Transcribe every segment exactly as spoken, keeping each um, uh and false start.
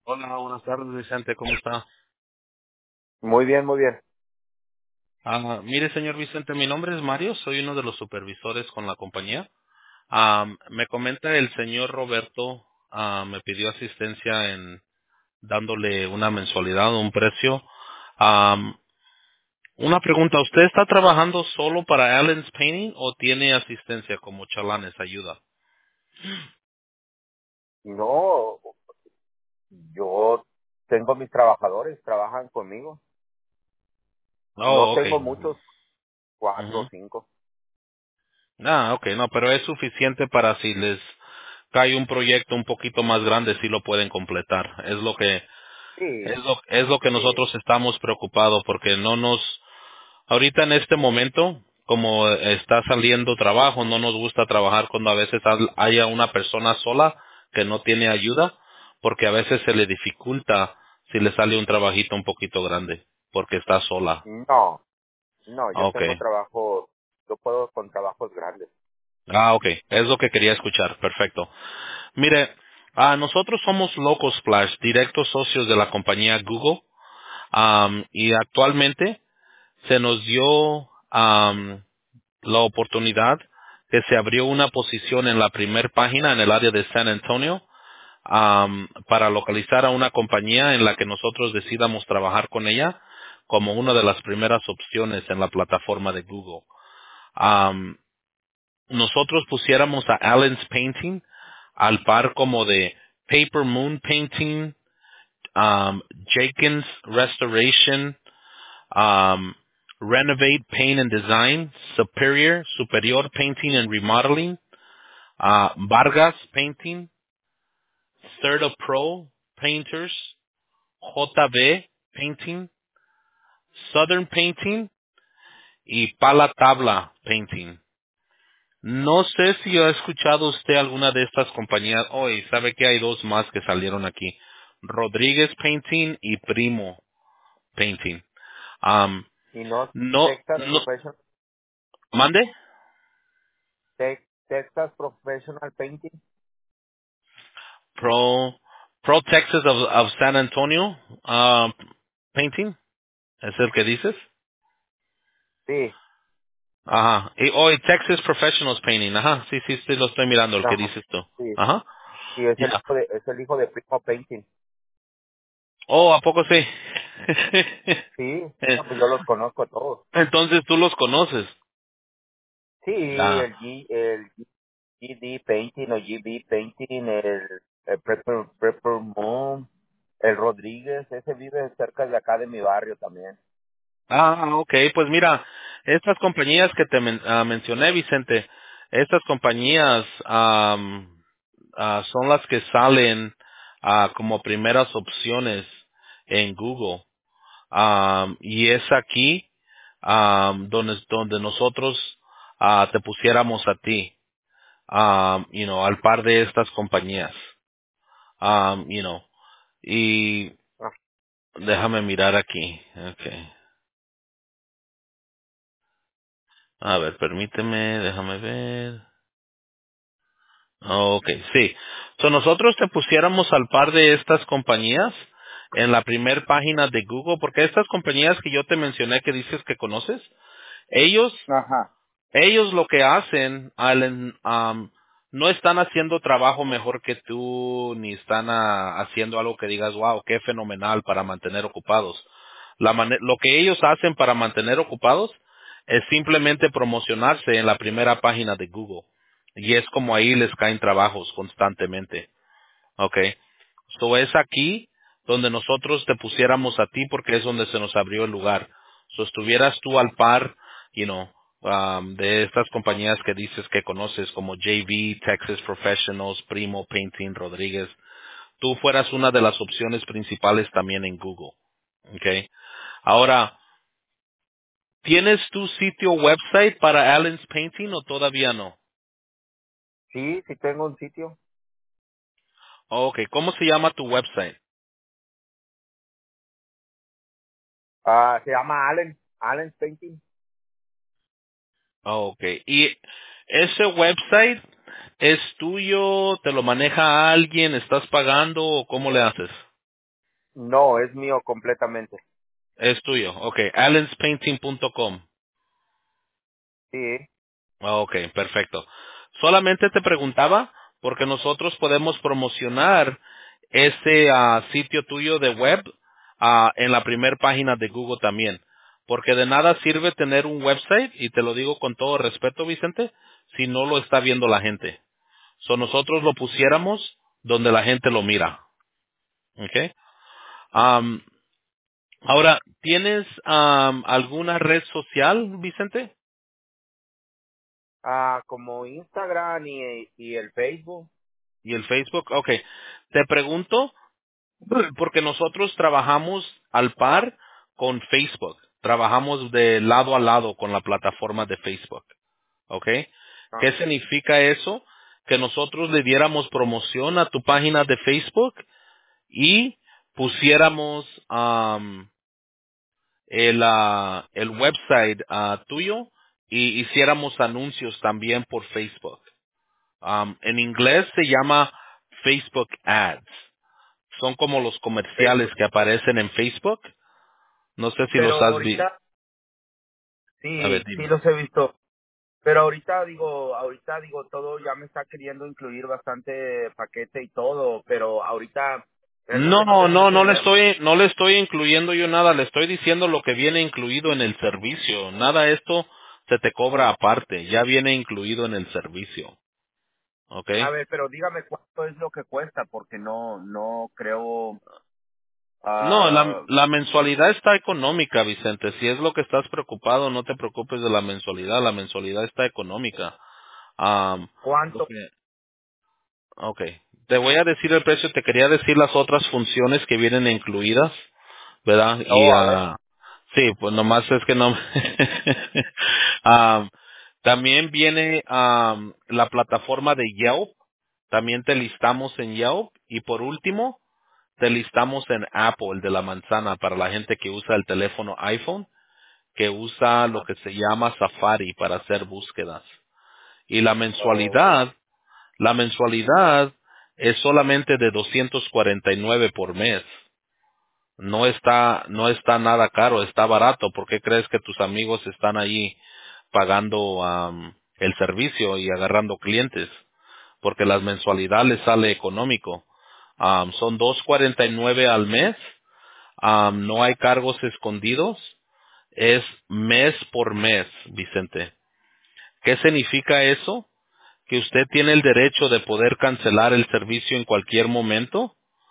Hola, buenas tardes, Vicente, ¿cómo está? Muy bien, muy bien. Ah, mire, señor Vicente, mi nombre es Mario, soy uno de los supervisores con la compañía. Ah, me comenta el señor Roberto, ah, me pidió asistencia en dándole una mensualidad, un precio. Ah, una pregunta, ¿usted está trabajando solo para Allen's Painting o tiene asistencia como chalanes, ayuda? No, yo tengo mis trabajadores, trabajan conmigo. No Oh, ok. tengo muchos, cuatro o Ujú. cinco. Ah, ok, no, pero es suficiente para si les cae un proyecto un poquito más grande, si lo pueden completar. Es lo que Sí, Es lo, es lo que sí. nosotros estamos preocupados porque no nos, ahorita en este momento, como está saliendo trabajo, no nos gusta trabajar cuando a veces al- haya una persona sola que no tiene ayuda, porque a veces se le dificulta si le sale un trabajito un poquito grande, porque está sola. No, no, yo tengo Okay. trabajo, yo puedo con trabajos grandes. Ah, okay. Es lo que quería escuchar. Perfecto. Mire, ah, nosotros somos Locos Splash, directos socios de la compañía Google, am, y actualmente se nos dio am, la oportunidad que se abrió una posición en la primer página en el área de San Antonio am, para localizar a una compañía en la que nosotros decidamos trabajar con ella como una de las primeras opciones en la plataforma de Google. Am, nosotros pusiéramos a Allen's Painting al par como de Paper Moon Painting, um, Jenkins Restoration, um, Renovate Paint and Design, Superior, Superior Painting and Remodeling, uh, Vargas Painting, Certa Pro Painters, J B Painting, Southern Painting y Pala Tabla Painting. No sé si ha escuchado usted alguna de estas compañías hoy. Sabe que hay dos más que salieron aquí. Rodríguez Painting y Primo Painting. Um, Y no no, Texas no, Professional, mande. Tex- Texas Professional Painting. Pro Pro Texas of, of San Antonio uh, Painting, ¿es el que dices? Sí, Ajá. Y hoy Texas Professionals Painting, ajá. Sí, sí, sí, lo estoy mirando, el que ajá, dices tú. sí, Ajá. sí, es el Ya. hijo de, es el hijo de Primo Painting. Oh, ¿a poco sí? Sí, Eh, no, pues yo los conozco a todos. Entonces tú los conoces. Sí, Ya. el G, el G D Painting o G B Painting, el, el Prepper, Prepper Moon, el Rodríguez, ese vive cerca de acá de mi barrio también. Ah, ok. Pues mira, estas compañías que te men- ah, mencioné, Vicente, estas compañías am, ah, son las que salen ah, como primeras opciones en Google. Am, y es aquí am, donde, donde nosotros ah, te pusiéramos a ti, am, you know, al par de estas compañías. Am, you know, y Ah, déjame mirar aquí. Okay. A ver, permíteme, déjame ver. Ok, sí. So nosotros te pusiéramos al par de estas compañías en la primer página de Google, porque estas compañías que yo te mencioné que dices que conoces, ellos, Ajá. ellos lo que hacen, Alan, am, no están haciendo trabajo mejor que tú, ni están ah, haciendo algo que digas, wow, qué fenomenal para mantener ocupados. La mane- lo que ellos hacen para mantener ocupados es simplemente promocionarse en la primera página de Google. Y es como ahí les caen trabajos constantemente. ¿Ok? So es aquí donde nosotros te pusiéramos a ti porque es donde se nos abrió el lugar. So estuvieras tú al par, you know, um, de estas compañías que dices que conoces como J V, Texas Professionals, Primo Painting, Rodríguez. Tú fueras una de las opciones principales también en Google. ¿Ok? Ahora, ¿tienes tu sitio website para Allen's Painting o todavía no? Sí, sí tengo un sitio. Ok, ¿cómo se llama tu website? Ah, se llama Allen, Allen's Painting. Ok, ¿y ese website es tuyo? ¿Te lo maneja alguien? ¿Estás pagando o cómo le haces? No, es mío completamente. Es tuyo. Ok, allens painting punto com. Sí. Ok, perfecto. Solamente te preguntaba porque nosotros podemos promocionar ese ah, sitio tuyo de web ah, en la primera página de Google también. Porque de nada sirve tener un website, y te lo digo con todo respeto, Vicente, si no lo está viendo la gente. So nosotros lo pusiéramos donde la gente lo mira. Ok. Am, ahora, ¿tienes am, alguna red social, Vicente? Ah, como Instagram y, y el Facebook. ¿Y el Facebook? Ok. Te pregunto porque nosotros trabajamos al par con Facebook. Trabajamos de lado a lado con la plataforma de Facebook. ¿Ok? Ah, ¿Qué significa eso? Que nosotros le diéramos promoción a tu página de Facebook y pusiéramos am, el, ah, el website ah, tuyo y hiciéramos anuncios también por Facebook. Am, en inglés se llama Facebook Ads. Son como los comerciales Facebook. que aparecen en Facebook. No sé si los Pero has visto. ahorita, A ver, sí, sí dime. los he visto. Pero ahorita digo, ahorita digo, todo ya me está queriendo incluir bastante paquete y todo, pero ahorita No, realmente no tengo no, mucho no le dinero. estoy, no le estoy incluyendo yo nada. Le estoy diciendo lo que viene incluido en el servicio. Nada de esto se te cobra aparte. Ya viene incluido en el servicio. ¿Ok? A ver, pero dígame cuánto es lo que cuesta, porque no, no creo, No, la, ah, la mensualidad está económica, Vicente. Si es lo que estás preocupado, no te preocupes de la mensualidad. La mensualidad está económica. Am, lo cuánto. que- ok. Te voy a decir el precio. Te quería decir las otras funciones que vienen incluidas, ¿verdad? Y Oh, a ver. ah, sí, pues nomás es que no. Am, también viene am, la plataforma de Yelp. También te listamos en Yelp. Y por último, te listamos en Apple, el de la manzana, para la gente que usa el teléfono iPhone, que usa lo Ah, que se llama Safari para hacer búsquedas. Y la oh, mensualidad, la mensualidad es solamente de doscientos cuarenta y nueve por mes. No está, no está nada caro, está barato. ¿Por qué crees que tus amigos están ahí pagando am, el servicio y agarrando clientes? Porque las mensualidades les sale económico. Am, son dos cuarenta y nueve al mes. Am, no hay cargos escondidos. Es mes por mes, Vicente. ¿Qué significa eso? Que usted tiene el derecho de poder cancelar el servicio en cualquier momento,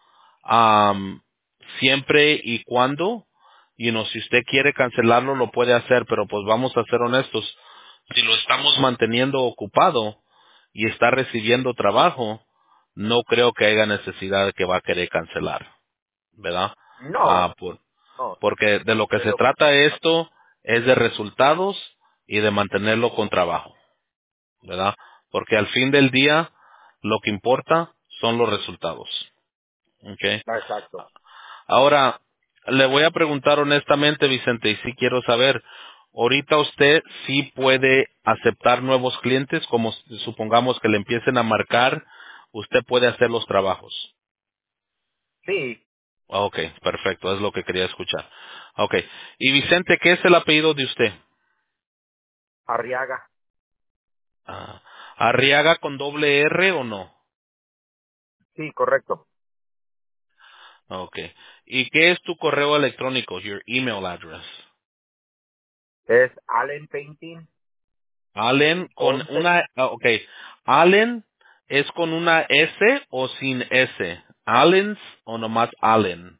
am, siempre y cuando, y no, si usted quiere cancelarlo lo puede hacer, pero pues vamos a ser honestos, si lo estamos manteniendo ocupado y está recibiendo trabajo, no creo que haya necesidad de que va a querer cancelar, ¿verdad? no, Ah, por, no, porque de lo que se pero trata esto es de resultados y de mantenerlo con trabajo, ¿verdad? Porque al fin del día lo que importa son los resultados. ¿Ok? exacto. Ahora, le voy a preguntar honestamente, Vicente, y sí quiero saber, ahorita usted sí puede aceptar nuevos clientes, como s- supongamos que le empiecen a marcar, usted puede hacer los trabajos. Sí, Ah, ok, perfecto, es lo que quería escuchar. Ok, y Vicente, ¿qué es el apellido de usted? Arriaga. Ah, ¿Arriaga con doble R o no? Sí, correcto. Ok, ¿y qué es tu correo electrónico, your email address? Es Allen Painting Allen con once. una, ah, ok. Allen es con una S o sin S. Allens o nomás Allen.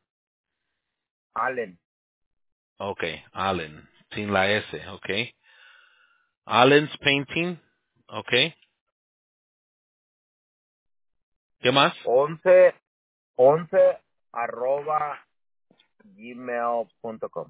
Allen Ok, Allen. Sin la S, ok. Allen's Painting, ok. ¿Qué más? once once arroba gmail punto com.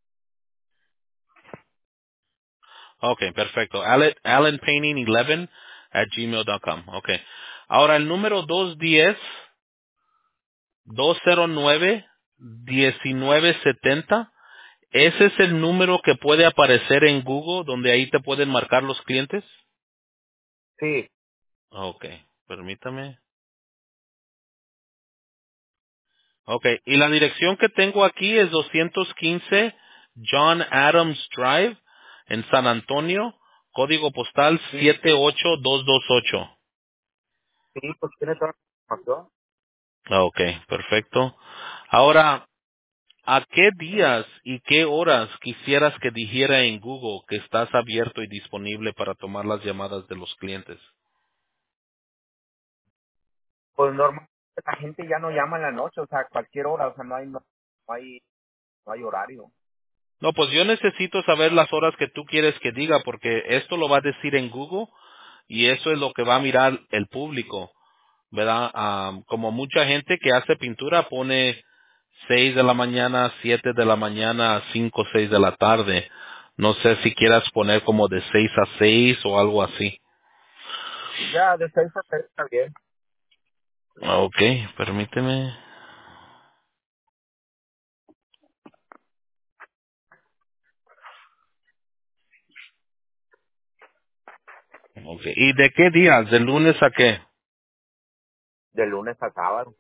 Ok, perfecto. Allen, Allen Painting once at gmail punto com, ok. Ahora el número dos diez, dos cero nueve, diecinueve setenta. ¿Ese es el número que puede aparecer en Google donde ahí te pueden marcar los clientes? Sí, Ok, permítame. Ok, y la dirección que tengo aquí es doscientos quince John Adams Drive en San Antonio, código postal Sí, siete ocho dos dos ocho. sí, pues tiene toda la información. Ok, perfecto. Ahora, ¿a qué días y qué horas quisieras que dijera en Google que estás abierto y disponible para tomar las llamadas de los clientes? Pues normalmente la gente ya no llama en la noche, o sea, a cualquier hora, o sea, no hay, no, no hay, no hay horario. No, pues yo necesito saber las horas que tú quieres que diga porque esto lo va a decir en Google y eso es lo que va a mirar el público, ¿verdad? Am, como mucha gente que hace pintura pone seis de la mañana, siete de la mañana, cinco, seis de la tarde. No sé si quieras poner como de seis a seis o algo así. Ya, de seis a seis está bien. Ok, permíteme. Okay. ¿Y de qué días? ¿De lunes a qué? De lunes a sábado.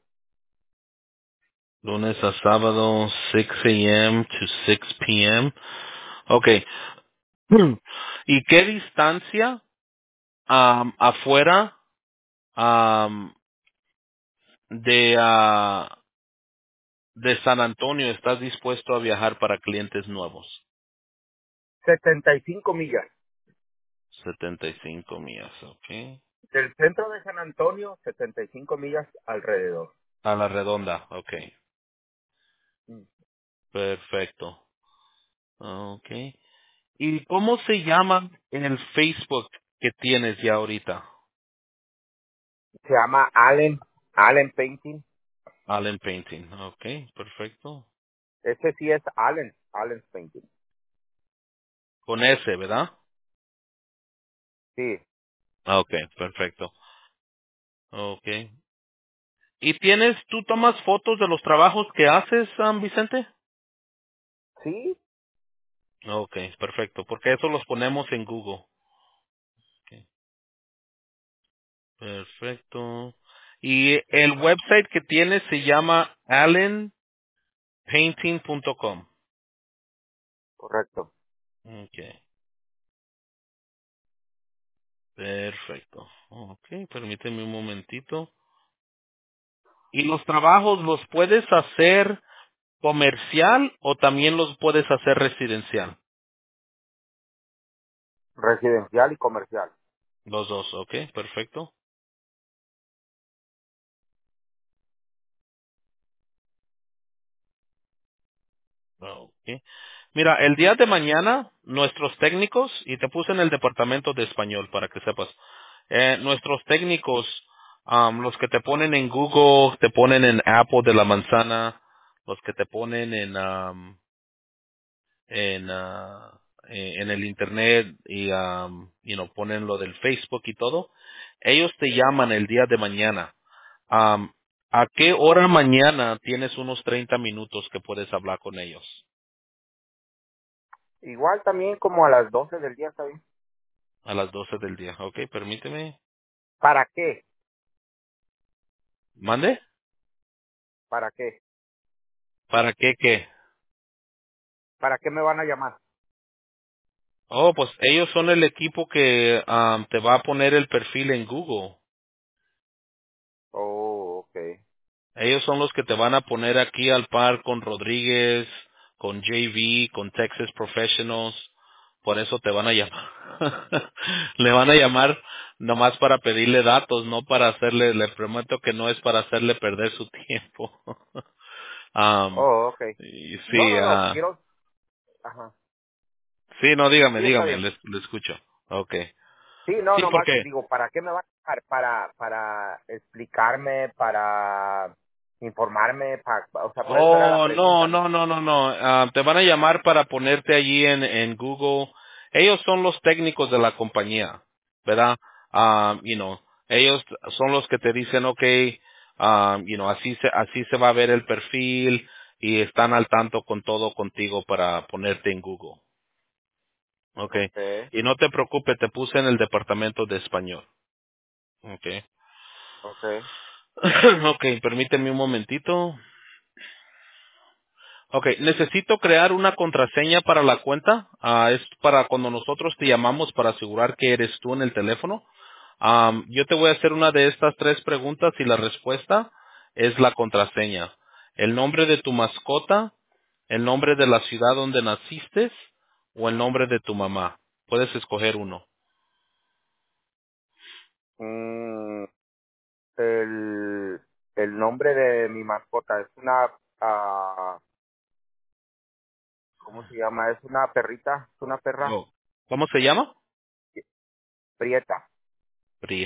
Lunes a sábado, six a m to six p m. Okay. ¿Y qué distancia am, afuera am, de, ah, de San Antonio estás dispuesto a viajar para clientes nuevos? setenta y cinco millas. setenta y cinco millas, ok. Del centro de San Antonio, setenta y cinco millas alrededor. A la redonda, ok. Mm. Perfecto. Ok. ¿Y cómo se llama en el Facebook que tienes ya ahorita? Se llama Allen, Allen Painting. Allen Painting. Ok, perfecto. Ese sí es Allen, Allen Painting. Con S, ¿verdad? Sí, Ah, ok, perfecto. Ok. ¿Y tienes, tú tomas fotos de los trabajos que haces, San Vicente? sí, Ok, perfecto, porque eso los ponemos en Google. Ok, perfecto. Y el website que tienes se llama allen painting punto com. correcto. Ok, perfecto. Ok, permíteme un momentito. ¿Y los trabajos los puedes hacer comercial o también los puedes hacer residencial? Residencial y comercial. Los dos, ok, perfecto. Ok. Mira, el día de mañana, nuestros técnicos, y te puse en el departamento de español para que sepas, eh, nuestros técnicos, am, los que te ponen en Google, te ponen en Apple de la manzana, los que te ponen en, am, en, ah, eh, en el internet y, am, you know, ponen lo del Facebook y todo, ellos te llaman el día de mañana. Am, ¿A qué hora mañana tienes unos treinta minutos que puedes hablar con ellos? Igual también como a las doce del día está bien. A las doce del día. Ok, permíteme. ¿Para qué? ¿Mande? ¿Para qué? ¿Para qué qué? ¿Para qué me van a llamar? Oh, pues ellos son el equipo que am, te va a poner el perfil en Google. Oh, ok. Ellos son los que te van a poner aquí al par con Rodríguez, con J V, con Texas Professionals. Por eso te van a llamar. Le van a llamar nomás para pedirle datos, no para hacerle, le prometo que no es para hacerle perder su tiempo. Am, Oh, ok. y No, sí, no, no, ah, quiero... Ajá. sí, no, dígame, Sí, está dígame, bien. le, le escucho. Okay. Sí, no, Sí, nomás porque digo, ¿para qué me van a llamar? Para, para explicarme, para informarme, para, o sea, por eso era la oh, no, pregunta, ¿no? no, no, no, no. Ah, te van a llamar para ponerte allí en, en Google. Ellos son los técnicos de la compañía, ¿verdad? Ah, you know, ellos son los que te dicen, okay, ah, you know, así se, así se va a ver el perfil y están al tanto con todo contigo para ponerte en Google. Okay. Ok, Y no te preocupes, te puse en el departamento de español. Okay. ok. Okay, permíteme un momentito. Ok, necesito crear una contraseña para la cuenta. Ah, es para cuando nosotros te llamamos para asegurar que eres tú en el teléfono. Am, yo te voy a hacer una de estas tres preguntas y la respuesta es la contraseña. El nombre de tu mascota, el nombre de la ciudad donde naciste o el nombre de tu mamá. Puedes escoger uno. Mm, el, el nombre de mi mascota es una, ah, ¿cómo se llama? Es una perrita, es una perra Oh. ¿Cómo se llama? prieta. Pri.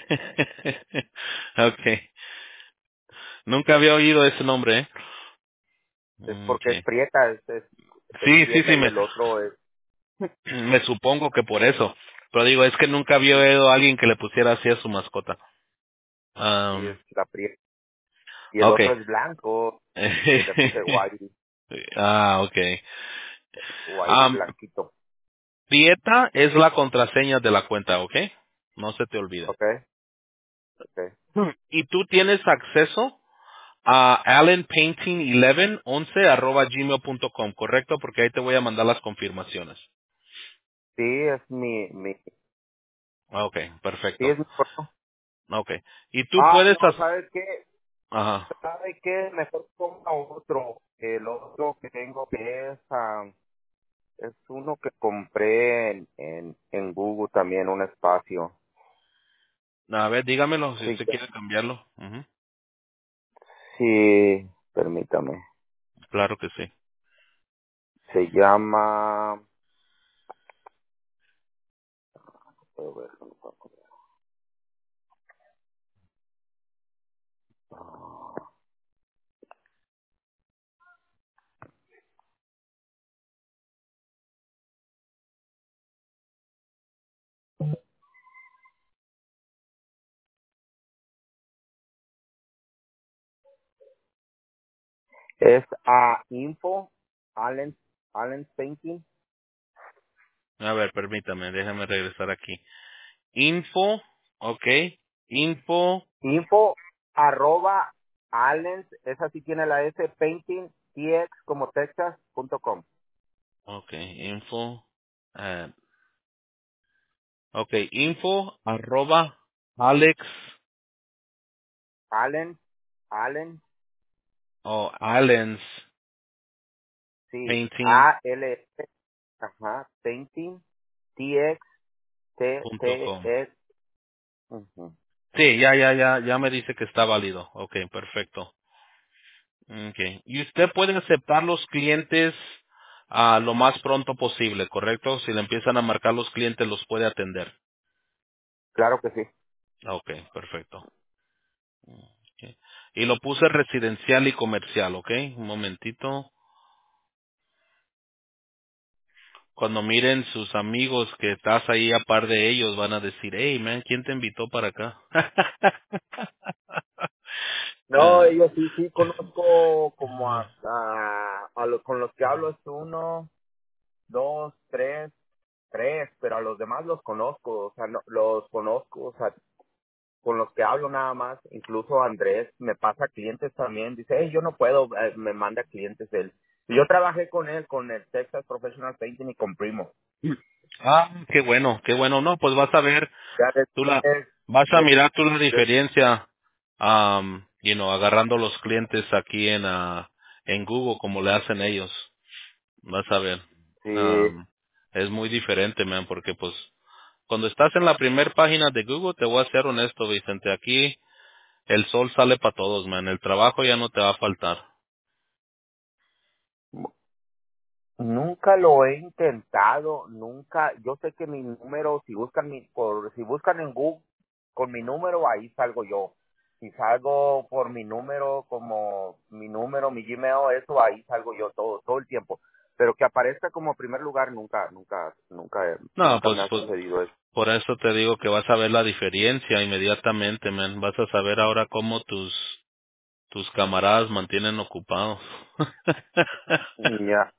Ok. Nunca había oído ese nombre, ¿eh? Es Mm, porque es okay. prieta, es, es, es Sí, sí, prieta sí, y me, el otro es, me supongo que por eso. Pero digo, es que nunca había oído a alguien que le pusiera así a su mascota. sí, es Um, la prieta. Y el otro okay. es blanco, y le puse white, Ah, okay. white y Um, blanquito. Dieta es la contraseña de la cuenta, ¿ok? No se te olvide. ¿Ok? Ok. Y tú tienes acceso a allen painting once once arroba gmail punto com, ¿correcto? Porque ahí te voy a mandar las confirmaciones. Sí, es mi, mi, Ok, sí perfecto. es mi correo. Ok. Y tú Ah, puedes... no, hac- ¿sabes qué? Ajá. ¿Sabe qué? Mejor ponga otro. El otro que tengo que es, ah, es uno que compré en, en, en Google también, un espacio. A ver, dígamelo si Sí, usted quiere cambiarlo. Ujú. sí, permítame. Claro que sí. Se llama, puedo ver, no puedo poner. Ah, es a info, Allen, Allen Painting, A ver, permítame, déjame regresar aquí. Info, ok. Info, info, arroba, Allen, esa sí tiene la S, painting, tx como Texas, punto com. ok, info, eh, ok, info, arroba, Alex, Allen, Allen, o Allens, sí, painting A L S, ajá, painting, tx, t, punto t, com. s, ujú. Sí, ya, ya, ya, ya me dice que está válido. Ok, perfecto. Okay. Y usted puede aceptar los clientes a lo más pronto posible, ¿correcto? Si le empiezan a marcar los clientes, los puede atender. Claro que sí. Ok, perfecto. Ok. Y lo puse residencial y comercial, ¿ok? Un momentito. Cuando miren sus amigos que estás ahí a par de ellos, van a decir, hey, man, ¿quién te invitó para acá? No, Ah, ellos sí, sí, conozco como a, a, a los con los que hablo es uno, dos, tres, tres, pero a los demás los conozco, o sea, no, los conozco, o sea, con los que hablo nada más, incluso Andrés me pasa clientes también, dice, hey, yo no puedo, eh, me manda clientes él. Y yo trabajé con él, con el Texas Professional Painting y con Primo. ah, qué bueno, qué bueno. No, pues vas a ver, Ya tú la, después, vas a de- mirar tú la de- diferencia, um, you know, agarrando los clientes aquí en, ah, en Google como le hacen ellos. Vas a ver. sí, Um, es muy diferente, man, porque pues cuando estás en la primera página de Google, te voy a ser honesto, Vicente, aquí el sol sale para todos, man. El trabajo ya no te va a faltar. nunca lo he intentado, nunca, yo sé que mi número, si buscan mi, por, si buscan en Google, con mi número, ahí salgo yo. Si salgo por mi número, como mi número, mi Gmail, eso, ahí salgo yo todo, todo el tiempo. Pero que aparezca como primer lugar, nunca, nunca, nunca, No, nunca pues, me ha pues sucedido eso. por eso te digo que vas a ver la diferencia inmediatamente, man. Vas a saber ahora cómo tus tus camaradas mantienen ocupados. Ya.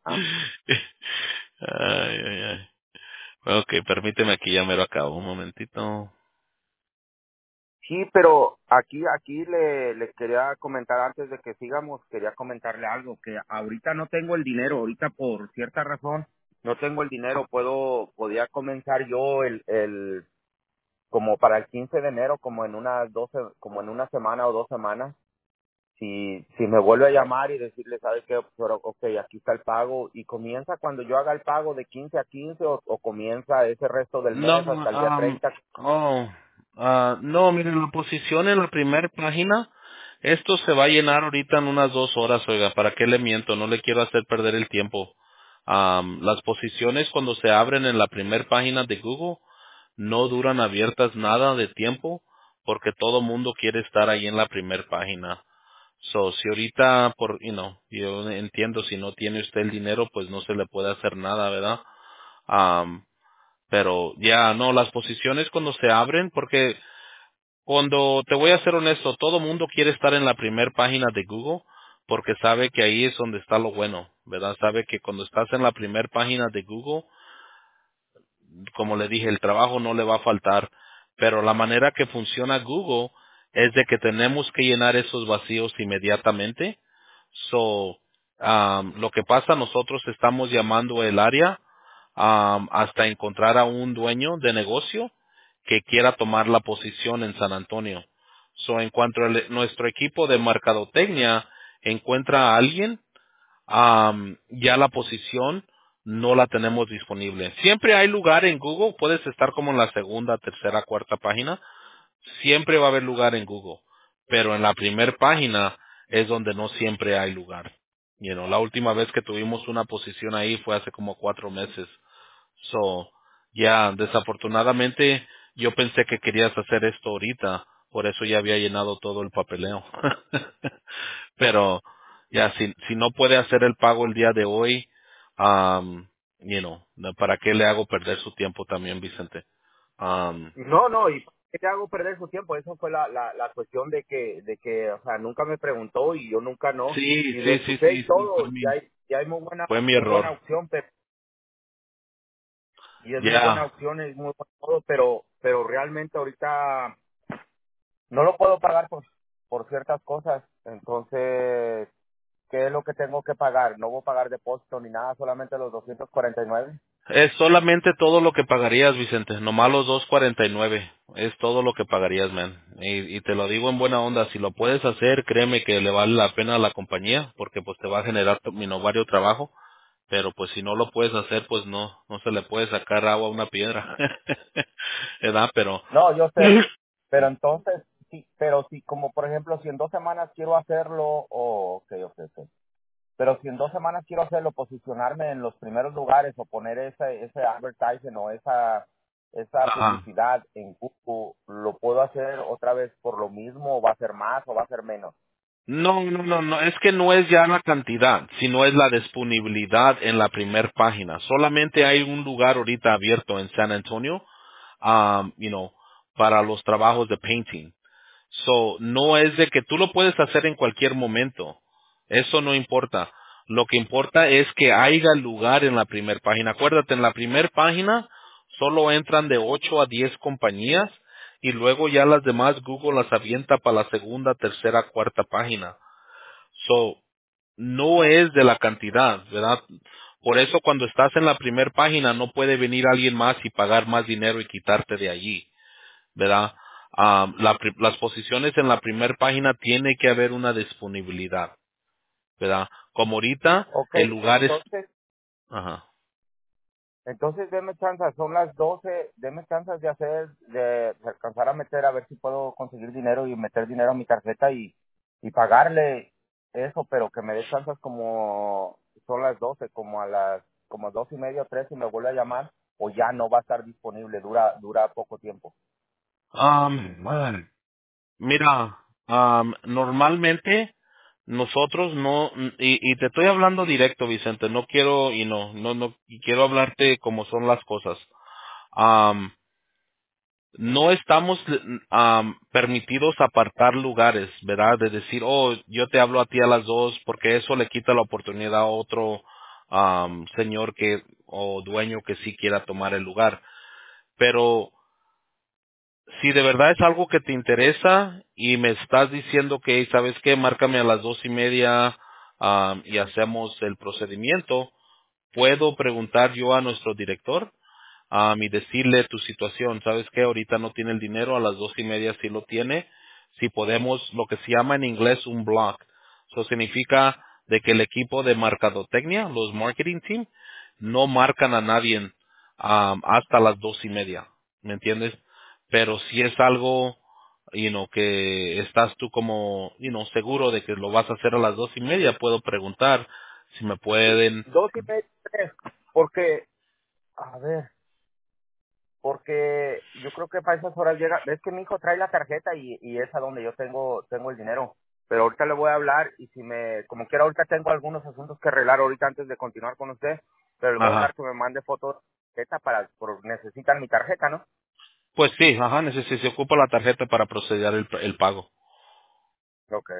Ay, ay, ay. Ok, permíteme aquí, ya me lo acabo. Un momentito. Sí, pero aquí, aquí le, le quería comentar antes de que sigamos, quería comentarle algo, que ahorita no tengo el dinero, ahorita por cierta razón no tengo el dinero, puedo, podía comenzar yo el, el, como para el quince de enero, como en unas doce, como en una semana o dos semanas, si, si me vuelve a llamar y decirle, ¿sabe qué? Pero, ok, aquí está el pago, y comienza cuando yo haga el pago de quince a quince o, o comienza ese resto del No, mes hasta el día um, treinta. oh, ah, no, miren, la posición en la primera página, esto se va a llenar ahorita en unas dos horas, oiga, ¿para qué le miento? No le quiero hacer perder el tiempo. Am, las posiciones cuando se abren en la primera página de Google no duran abiertas nada de tiempo porque todo mundo quiere estar ahí en la primera página. So, si ahorita, por, you know, yo entiendo, si no tiene usted el dinero, pues no se le puede hacer nada, ¿verdad? Am, pero ya, no, las posiciones cuando se abren, porque cuando, te voy a ser honesto, todo mundo quiere estar en la primera página de Google porque sabe que ahí es donde está lo bueno, ¿verdad? Sabe que cuando estás en la primera página de Google, como le dije, el trabajo no le va a faltar, pero la manera que funciona Google es de que tenemos que llenar esos vacíos inmediatamente. So, um, lo que pasa, nosotros estamos llamando el área um, hasta encontrar a un dueño de negocio que quiera tomar la posición en San Antonio. So, en cuanto a le- nuestro equipo de mercadotecnia encuentra a alguien, am, ya la posición no la tenemos disponible. Siempre hay lugar en Google, puedes estar como en la segunda, tercera, cuarta página, siempre va a haber lugar en Google, pero en la primera página es donde no siempre hay lugar. You know, la última vez que tuvimos una posición ahí fue hace como cuatro meses. So, ya, desafortunadamente, yo pensé que querías hacer esto ahorita, por eso ya había llenado todo el papeleo. Pero, ya, si, si no puede hacer el pago el día de hoy, um, you know, no, ¿para qué le hago perder su tiempo también, Vicente? Um, No, no, y ¿qué te hago perder su tiempo? Eso fue la, la, la cuestión de que, de que, o sea, nunca me preguntó y yo nunca no. sí, Y le sí, sí, escuché y sí, sí, fue todo, y mi, hay, y hay muy buena, fue mi muy error. buena opción, pero, y es muy buena Ya, opción, es muy bueno todo, pero, pero realmente ahorita no lo puedo pagar por, por ciertas cosas. Entonces, ¿qué es lo que tengo que pagar? No voy a pagar depósito ni nada, solamente los doscientos cuarenta y nueve. es solamente todo lo que pagarías, Vicente, nomás los dos cuarenta y nueve, es todo lo que pagarías, man. Y, y te lo digo en buena onda, si lo puedes hacer, créeme que le vale la pena a la compañía, porque pues te va a generar tu- mi no, varios trabajo, pero pues si no lo puedes hacer, pues no, no se le puede sacar agua a una piedra, ¿verdad? Pero, No, yo sé, pero entonces, sí, pero si, como por ejemplo, si en dos semanas quiero hacerlo, o ok, ok, ok. Pero si en dos semanas quiero hacerlo, posicionarme en los primeros lugares o poner ese, ese advertising o esa, esa ajá. publicidad en Google, ¿lo puedo hacer otra vez por lo mismo o va a ser más o va a ser menos? No, no, no, no, es que no es ya la cantidad, sino es la disponibilidad en la primer página. Solamente hay un lugar ahorita abierto en San Antonio, um, you know, para los trabajos de painting. So, no es de que tú lo puedes hacer en cualquier momento. Eso no importa. Lo que importa es que haya lugar en la primera página. Acuérdate, en la primera página solo entran de ocho a diez compañías y luego ya las demás Google las avienta para la segunda, tercera, cuarta página. So, no es de la cantidad, ¿verdad? Por eso cuando estás en la primera página no puede venir alguien más y pagar más dinero y quitarte de allí. ¿Verdad? Am, la pri- las posiciones en la primera página tiene que haber una disponibilidad, ¿verdad? Como ahorita, Ok, el lugar es, entonces, ajá. entonces deme chance, son las doce, deme chance de hacer, de, de alcanzar a meter, a ver si puedo conseguir dinero y meter dinero a mi tarjeta y, y pagarle eso, pero que me dé chances como son las doce, como a las, como dos y media o tres y me vuelve a llamar, o ya no va a estar disponible, dura, dura poco tiempo. Am, bueno, mira, am, normalmente nosotros no, y, y te estoy hablando directo, Vicente, no quiero, y no, no, no, y quiero hablarte como son las cosas. No estamos am, permitidos apartar lugares, ¿verdad? De decir, oh, yo te hablo a ti a las dos, porque eso le quita la oportunidad a otro am, señor que o dueño que sí quiera tomar el lugar. Pero si de verdad es algo que te interesa y me estás diciendo que, ¿sabes qué? Márcame a las dos y media am, y hacemos el procedimiento, puedo preguntar yo a nuestro director am, y decirle tu situación. ¿Sabes qué? Ahorita no tiene el dinero, a las dos y media sí lo tiene. Si podemos, lo que se llama en inglés un block. Eso significa de que el equipo de mercadotecnia, los marketing team, no marcan a nadie am, hasta las dos y media. ¿Me entiendes? Pero si es algo, you know, que estás tú como, you know, seguro de que lo vas a hacer a las dos y media, puedo preguntar si me Sí, pueden. dos y media, tres. Porque, a ver, porque yo creo que para esas horas llega, ves que mi hijo trae la tarjeta y, y es a donde yo tengo tengo el dinero, pero ahorita le voy a hablar y si me, como quiera ahorita tengo algunos asuntos que arreglar ahorita antes de continuar con usted, pero le voy a Ajá. hablar que me mande fotos de tarjeta para, por, necesitan mi tarjeta, ¿no? Pues sí, ajá, neces- se ocupa la tarjeta para proceder el, el pago. Ok,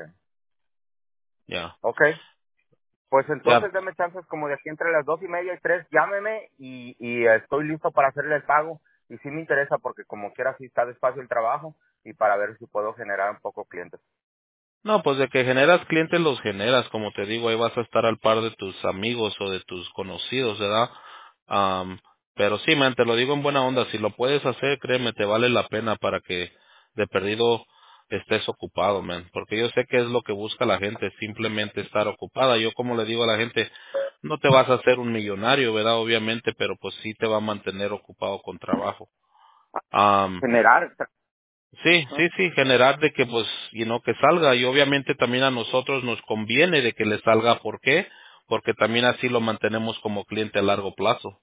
Ya, ok, pues ya. entonces deme chances como de aquí entre las dos y media y tres, llámeme y, y estoy listo para hacerle el pago y sí me interesa porque como quiera sí está despacio el trabajo y para ver si puedo generar un poco clientes. No, pues de que generas clientes los generas, como te digo, ahí vas a estar al par de tus amigos o de tus conocidos, ¿verdad? Am, pero sí, man, te lo digo en buena onda, si lo puedes hacer, créeme, te vale la pena para que de perdido estés ocupado, man, porque yo sé que es lo que busca la gente, simplemente estar ocupada. Yo como le digo a la gente, no te vas a hacer un millonario, ¿verdad? Obviamente, pero pues sí te va a mantener ocupado con trabajo. Am, Generar. Sí, sí, sí, generar de que pues, you know, que salga y obviamente también a nosotros nos conviene de que le salga, ¿por qué? Porque también así lo mantenemos como cliente a largo plazo.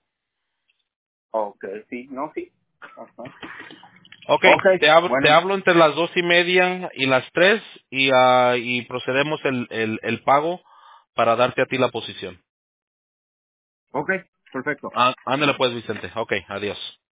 Ok, sí, no, sí. Ajá. Ok, Ok, te hablo, te bueno, hablo entre las dos y media y las tres y, ah, y procedemos el, el, el pago para darte a ti la posición. ok, perfecto. Ah, ándale pues, Vicente. Ok, adiós.